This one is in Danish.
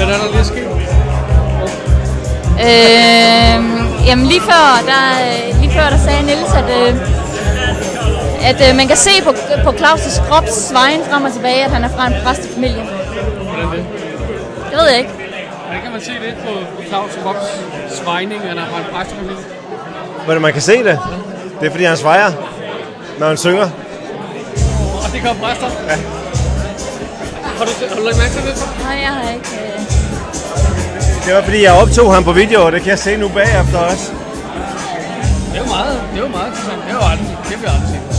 er der lige sket? Jamen lige før der sagde Niels, at man kan se på Claus' krops vejen frem og tilbage, at han er fra en præstefamilie. Hvordan det? Det ved jeg ikke. Hvordan kan man se det på Claus' krops svejning, at han er fra en præstefamilie? Hvordan man kan se det? Det er fordi han svejer, når han synger. Og det kommer præster? Ja. Har du lagt mærke til det? Nej, jeg har ikke. Det var fordi jeg optog ham på video, og det kan jeg se nu bagefter også. Det er jo meget interessant. Det har vi aldrig set.